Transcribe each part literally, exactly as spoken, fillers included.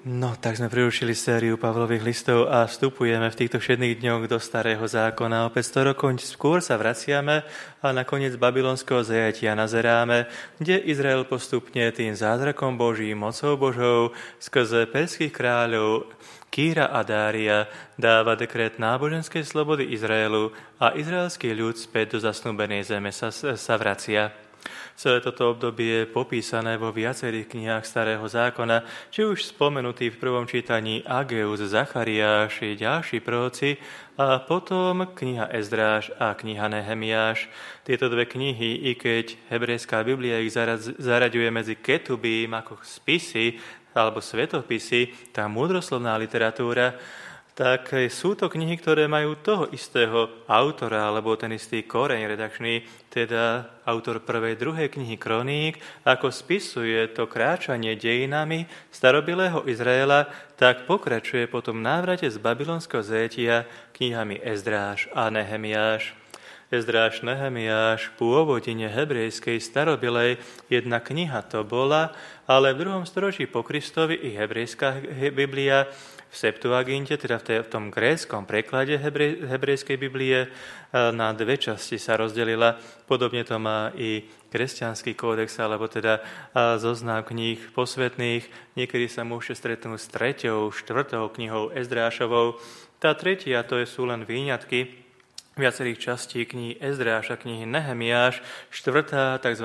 No, tak sme prerušili sériu Pavlových listov a vstupujeme v týchto všetných dňoch do Starého zákona. Opäť sto rokov skôr sa vraciame a nakoniec babylonského zajatia nazeráme, kde Izrael postupne tým zázrakom Božím, mocou Božou, skrze perských kráľov Kýra a Dária dáva dekret náboženskej slobody Izraelu a izraelský ľud späť do zasnúbenej zeme sa, sa vracia. Celé toto obdobie je popísané vo viacerých knihách Starého zákona, či už spomenutý v prvom čítaní Ageus, Zachariáš i ďalší proroci, a potom kniha Ezdráš a kniha Nehemiáš. Tieto dve knihy, i keď hebrejská Biblia ich zaraďuje medzi ketubím ako spisy alebo svetopisy, tá múdroslovná literatúra, tak sú to knihy, ktoré majú toho istého autora, alebo ten istý koreň redakčný, teda autor prvej, druhej knihy Kroník, ako spisuje to kráčanie dejinami starobilého Izraela, tak pokračuje po tom návrate z babylonského zajatia knihami Ezdráš a Nehemiáš. Ezdráš, Nehemiáš, pôvodine hebrejskej starobilej jedna kniha to bola, ale v druhom storočí po Kristovi i hebrejská Biblia v Septuaginte, teda v, tej, v tom gréckom preklade hebrej, hebrejskej Biblie, na dve časti sa rozdelila. Podobne to má i kresťanský kódex, alebo teda zoznam kníh posvetných. Niekedy sa môžete stretnúť s treťou, štvrtou knihou Ezdrášovou. Tá tretia, to sú len výňatky viacerých častí knihy Ezdráš a knihy Nehemiáš. Štvrtá, tzv.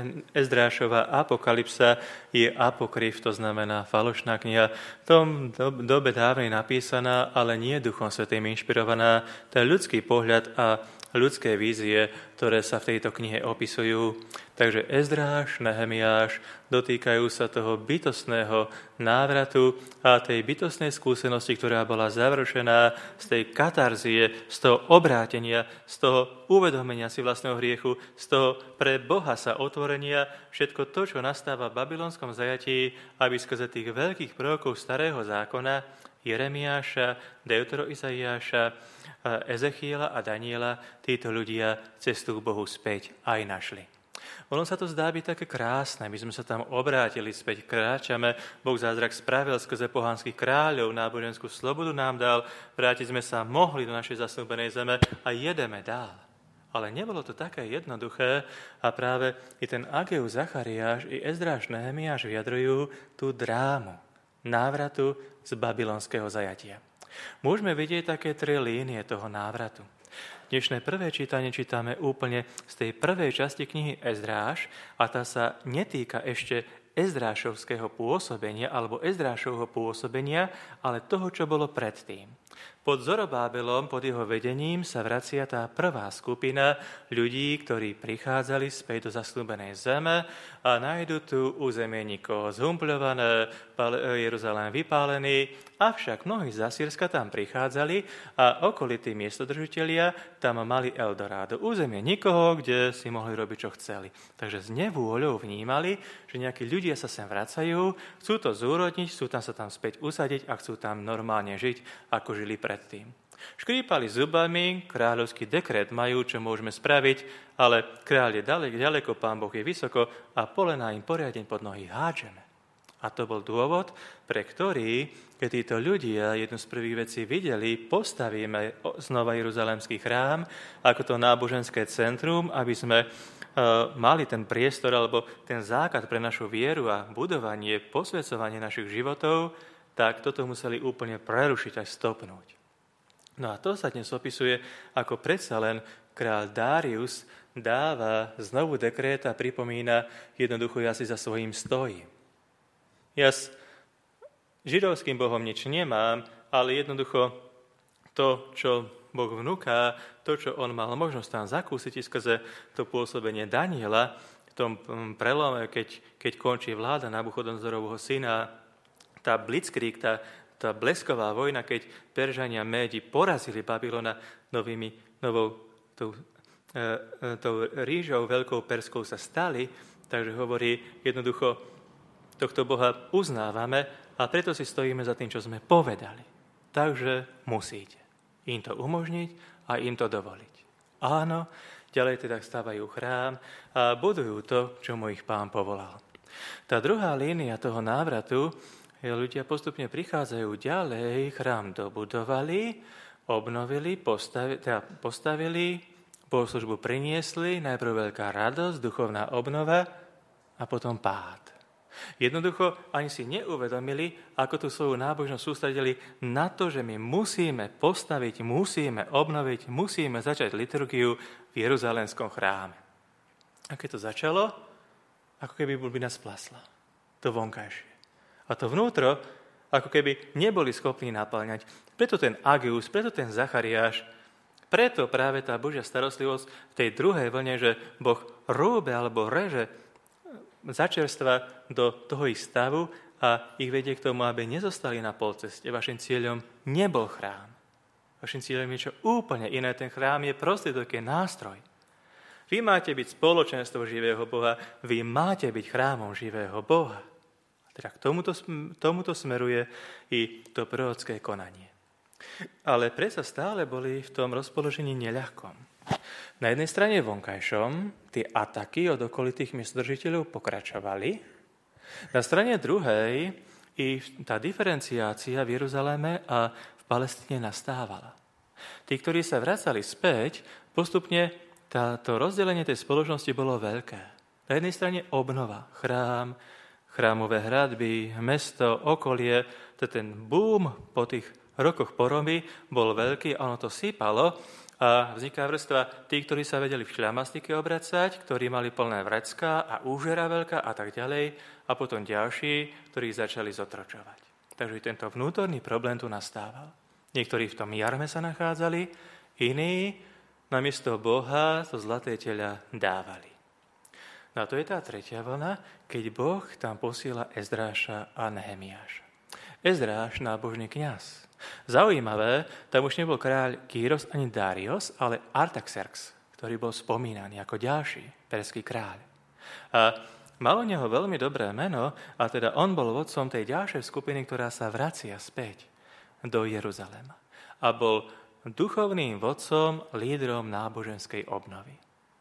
Ezdrášova apokalypsa, je apokryf, to znamená falošná kniha. V tom dobe dávnej napísaná, ale nie Duchom Svätým inšpirovaná. To je ľudský pohľad a ľudské vízie, ktoré sa v tejto knihe opisujú. Takže Ezdráš, Nehemiáš dotýkajú sa toho bytostného návratu a tej bytostnej skúsenosti, ktorá bola završená z tej katarzie, z toho obrátenia, z toho uvedomenia si vlastného hriechu, z toho pre Boha sa otvorenia, všetko to, čo nastáva v babylonskom zajatí, aby skrze tých veľkých prorokov Starého zákona, Jeremiáša, Deutero-Izaiáša, Ezechiela a Daniela, títo ľudia cestu k Bohu späť aj našli. Ono sa to zdá byť také krásne, my sme sa tam obrátili späť, kráčame, Boh zázrak spravil skrze pohanských kráľov, náboženskú slobodu nám dal, vrátiť sme sa mohli do našej zasnúbenej zeme a jedeme dál. Ale nebolo to také jednoduché a práve i ten Ageus, Zachariáš i Ezdráš, Nehemiáš vyjadrujú tú drámu návratu z babylonského zajatia. Môžeme vidieť také tri línie toho návratu. Dnešné prvé čítanie čítame úplne z tej prvej časti knihy Ezdráš a tá sa netýka ešte Ezdrášovského pôsobenia alebo Ezdrášovho pôsobenia, ale toho, čo bolo predtým. Pod Zorobábelom, pod jeho vedením sa vracia tá prvá skupina ľudí, ktorí prichádzali späť do zasľúbenej zeme a nájdu tu územie nikoho zhumpľované, Jeruzalém vypálený, avšak mnohí z Asýrska tam prichádzali a okolití miestodržitelia tam mali Eldorádo, územie nikoho, kde si mohli robiť, čo chceli. Takže s nevôľou vnímali, že nejakí ľudia sa sem vracajú, chcú to zúrodniť, chcú tam sa tam späť usadiť a chcú tam normálne žiť, ako žili predtým. Škrípali zubami, kráľovský dekret majú, čo môžeme spraviť, ale kráľ je ďaleko, ďaleko, pán Boh je vysoko a polená im poriadne pod nohy hádžeme. A to bol dôvod, pre ktorý, keď títo ľudia jednu z prvých vecí videli, postavíme znova Jeruzalemský chrám ako to náboženské centrum, aby sme uh, mali ten priestor alebo ten základ pre našu vieru a budovanie, posvedzovanie našich životov, tak toto museli úplne prerušiť až stopnúť. No a to sa dnes opisuje, ako predsa len kráľ Dárius dáva znovu dekret a pripomína jednoducho, ja si za svojím stojím. Ja s židovským Bohom nič nemám, ale jednoducho to, čo Boh vnúka, to, čo on mal možnosť tam zakúsiť skrze to pôsobenie Daniela, v tom prelome, keď, keď končí vláda Nabuchodonzorovho syna, tá blitzkrieg, tá, tá blesková vojna, keď Peržania Médi porazili Babylona novými, novou tou, e, tou rížou veľkou perskou sa stali, takže hovorí jednoducho, tohto Boha uznávame a preto si stojíme za tým, čo sme povedali. Takže musíte im to umožniť a im to dovoliť. Áno, ďalej teda stávajú chrám a budujú to, čo mu ich Pán povolal. Tá druhá línia toho návratu ľudia postupne prichádzajú ďalej, chrám dobudovali, obnovili, postavili, teda postavili, bohoslužbu priniesli, najprv veľká radosť, duchovná obnova a potom pád. Jednoducho ani si neuvedomili, ako tú svoju nábožnosť sústredili na to, že my musíme postaviť, musíme obnoviť, musíme začať liturgiu v Jeruzalémskom chráme. A keď to začalo, ako keby by nás splasla. To vonkajšie. A to vnútro, ako keby neboli schopní naplňať. Preto ten Ageus, preto ten Zachariáš, preto práve tá Božia starostlivosť v tej druhej vlne, že Boh rúbe alebo reže začerstva do toho ich stavu a ich vedie k tomu, aby nezostali na polceste. Vašim cieľom nebol chrám. Vašim cieľom je niečo úplne iné. Ten chrám je prostriedok, je nástroj. Vy máte byť spoločenstvo živého Boha, vy máte byť chrámom živého Boha. A teda k tomuto, tomuto smeruje i to prorocké konanie. Ale predsa stále boli v tom rozpoložení neľahkom. Na jednej strane vonkajšom tie ataky od okolitých miestodržiteľov pokračovali. Na strane druhej i tá diferenciácia v Jeruzaléme a v Palestíne nastávala. Tí, ktorí sa vracali späť, postupne táto rozdelenie tej spoločnosti bolo veľké. Na jednej strane obnova, chrám, chrámové hradby, mesto, okolie, to ten boom po tých rokoch poroby bol veľký, ono to sypalo a vzniká vrstva tí, ktorí sa vedeli v šľamastike obracať, ktorí mali plné vrecká a úžera veľká a tak ďalej, a potom ďalší, ktorí začali zotročovať. Takže tento vnútorný problém tu nastával. Niektorí v tom jarme sa nachádzali, iní namiesto Boha to zlaté tela dávali. No a to je tá tretia vlna, keď Boh tam posiela Ezdráša a Nehemiáša. Ezdráš, nábožný kňaz. Zaujímavé, tam už nebol kráľ Kýros ani Darius, ale Artaxerxes, ktorý bol spomínaný ako ďalší perský kráľ. A mal u neho veľmi dobré meno, a teda on bol vodcom tej ďalšej skupiny, ktorá sa vracia späť do Jeruzalema. A bol duchovným vodcom, lídrom náboženskej obnovy.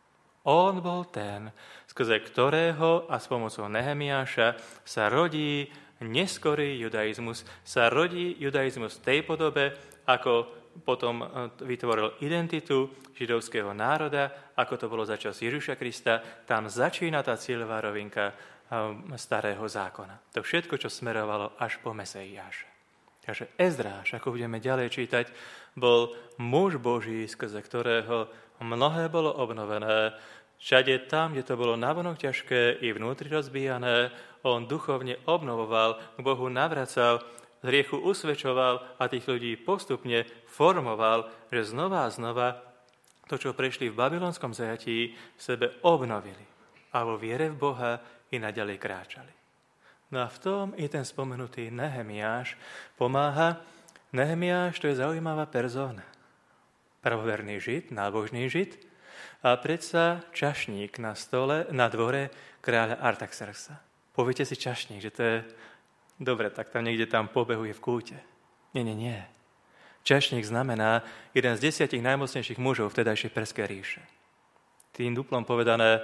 On bol ten, skrze ktorého a s pomocou Nehemiáša sa rodí neskorý judaizmus, sa rodí judaizmus v tej podobe, ako potom vytvoril identitu židovského národa, ako to bolo za čas Ježiša Krista. Tam začína tá cieľová rovinka starého zákona. To všetko, čo smerovalo až po Meseiáša. Takže Ezdráš, ako budeme ďalej čítať, bol muž Boží, skrze ktorého mnohé bolo obnovené. Všade tam, kde to bolo navonok ťažké i vnútri rozbíjané, on duchovne obnovoval, k Bohu navracal, z hriechu usvedčoval a tých ľudí postupne formoval, že znova a znova to, čo prešli v babylonskom zajatí, v sebe obnovili a vo viere v Boha i naďalej kráčali. No a v tom i ten spomenutý Nehemiáš pomáha. Nehemiáš, to je zaujímavá persona. Pravoverný žid, nábožný žid, a predsa čašník na stole, na dvore kráľa Artaxerxa. Poviete si čašník, že to je dobre, tak tam niekde tam pobehuje v kúte. Nie, nie, nie. Čašník znamená jeden z desiatich najmocnejších mužov vtedajšej Perskej ríše. Tým duplom povedané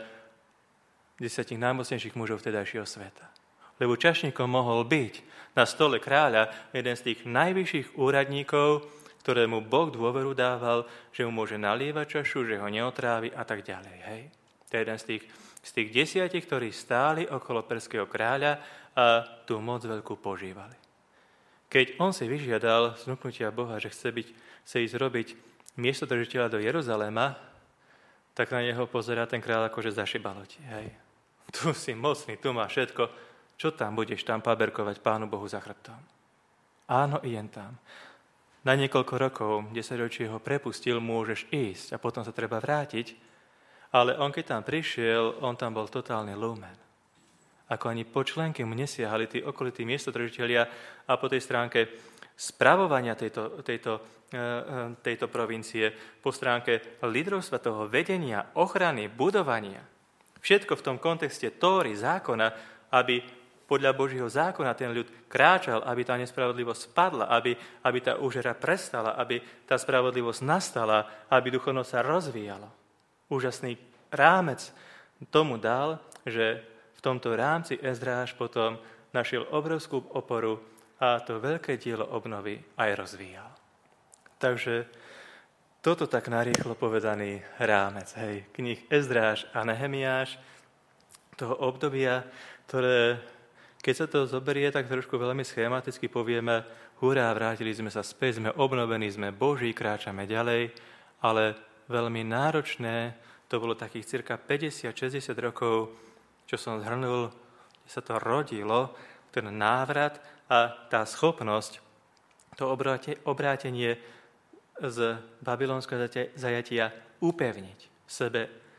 desiatich najmocnejších mužov vtedajšieho sveta. Lebo čašníkom mohol byť na stole kráľa jeden z tých najvyšších úradníkov, ktorému Boh dôveru dával, že mu môže nalievať čašu, že ho neotrávi a tak ďalej. Hej? To je jeden z tých, z tých desiatich, ktorí stáli okolo perského kráľa a tú moc veľkú požívali. Keď on si vyžiadal znuknutia Boha, že chce, byť, chce ísť robiť miestodržiteľa do Jeruzaléma, tak na neho pozerá ten kráľ ako že zašibalo ti. Hej? Tu si mocný, tu má všetko. Čo tam budeš tam paberkovať Pánu Bohu za chrbtom? Áno, idem tam. Na niekoľko rokov, desaťročí ho prepustil, môžeš ísť a potom sa treba vrátiť, ale on keď tam prišiel, on tam bol totálny lumen. Ako ani po členke mu nesiahali tí okolití miestodržitelia a po tej stránke spravovania tejto, tejto, tejto provincie, po stránke lídrovstva toho vedenia, ochrany, budovania. Všetko v tom kontexte Tóry, zákona, aby podľa Božieho zákona ten ľud kráčal, aby tá nespravodlivosť spadla, aby, aby tá úžera prestala, aby tá spravodlivosť nastala, aby duchovnosť sa rozvíjala. Úžasný rámec tomu dal, že v tomto rámci Ezdráš potom našiel obrovskú oporu a to veľké dielo obnovy aj rozvíjal. Takže toto tak narýchlo povedaný rámec, hej, kníh Ezdráš a Nehemiáš, toho obdobia, ktoré, keď sa to zoberie, tak trošku veľmi schematicky povieme, hurá, vrátili sme sa späť, sme obnovení, sme Boží, kráčame ďalej, ale veľmi náročné, to bolo takých cirka päťdesiat šesťdesiat rokov, čo som zhrnul, kde sa to rodilo, ten návrat a tá schopnosť, to obrátenie z babylonského zajatia upevniť v sebe,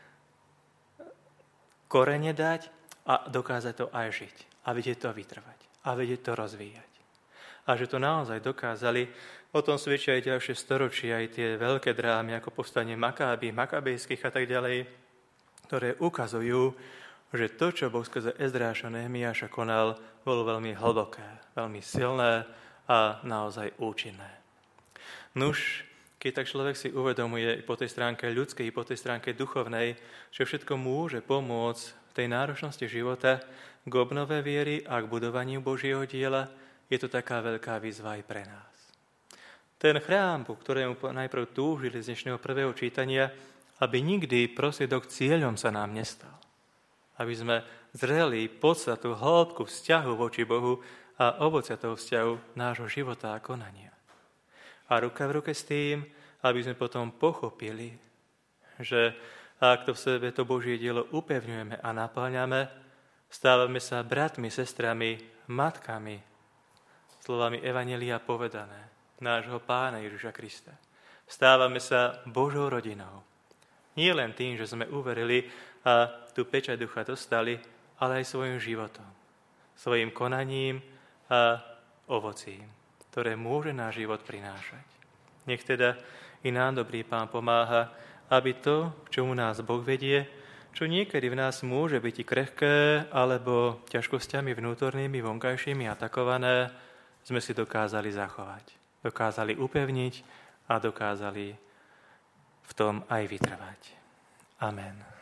korene dať a dokázať to aj žiť a vedieť to vytrvať a vedieť to rozvíjať. A že to naozaj dokázali, o tom svedčia aj ďalšie storočia, aj tie veľké drámy, ako povstanie Makáby, Makabejských a tak ďalej, ktoré ukazujú, že to, čo Boh skrze Ezdráša a Nehemiáša konal, bolo veľmi hlboké, veľmi silné a naozaj účinné. Nuž, keď tak človek si uvedomuje po tej stránke ľudskej, po tej stránke duchovnej, že všetko môže pomôcť v tej náročnosti života k obnove viery a k budovaniu Božieho diela, je to taká veľká výzva aj pre nás. Ten chrám, po ktorému najprv túžili z dnešného prvého čítania, aby nikdy prostriedok cieľom sa nám nestal. Aby sme zreli podstatu, hĺbku vzťahu voči Bohu a ovocia toho vzťahu nášho života a konania. A ruka v ruke s tým, aby sme potom pochopili, že ak to v sebe to Božie dielo upevňujeme a naplňame, stávame sa bratmi, sestrami, matkami, slovami Evanjelia povedané, nášho Pána Ježiša Krista. Stávame sa Božou rodinou. Nie len tým, že sme uverili a tú pečať ducha dostali, ale aj svojim životom, svojim konaním a ovocím, ktoré môže náš život prinášať. Nech teda i nám dobrý Pán pomáha, aby to, k čomu nás Boh vedie, čo niekedy v nás môže byť i krehké, alebo ťažkosťami vnútornými, vonkajšími atakované, sme si dokázali zachovať, dokázali upevniť a dokázali v tom aj vytrvať. Amen.